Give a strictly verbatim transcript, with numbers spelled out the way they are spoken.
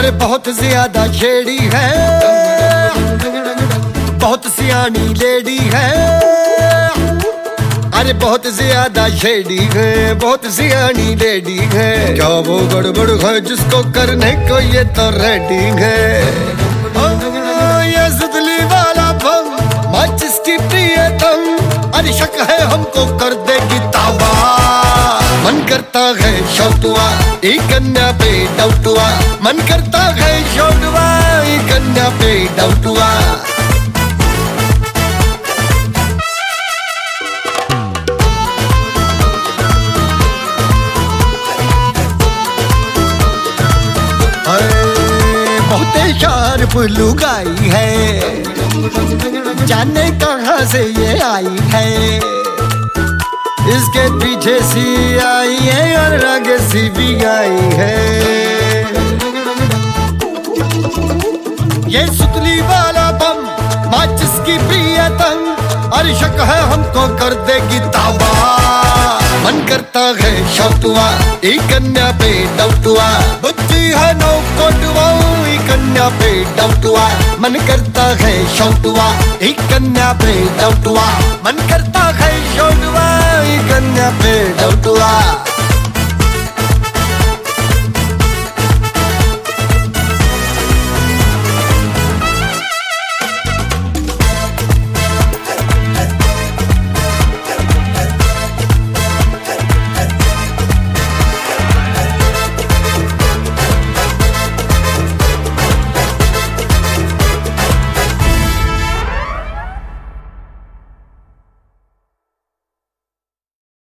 अरे बहुत ज्यादा छेड़ी है, बहुत सियानी लेडी है। अरे बहुत ज्यादा छेड़ी है, बहुत सियानी लेडी है। क्या वो गड़बड़ है जिसको करने को ये तो रेडी है। ये सुतली वाला बम माचिस की प्रियतम, अरे शक है हमको कर देगी ताबा। मन करता है शौटुआ एक कन्या पे डाउटुआ, मन करता है शौटुआ एक कन्या पे डाउटुआ। बहुते शार्प लुगाई है, जाने कहाँ से ये आई है। इसके पीछे सी आई है और आगे सी भी आई है। ये सुतली वाला बम माचिस की प्रियतम, अरे शक है हमको कर देगी ताबा। मन करता है शौटुआ एक कन्या पे डाउटुआ, बुद्धि है नौ कोटुआ एक कन्या पे डाउटुआ। मन करता है शौटुआ एक कन्या पे डाउटुआ, मन करता है शौटुआ एक कन्या पे डाउटुआ।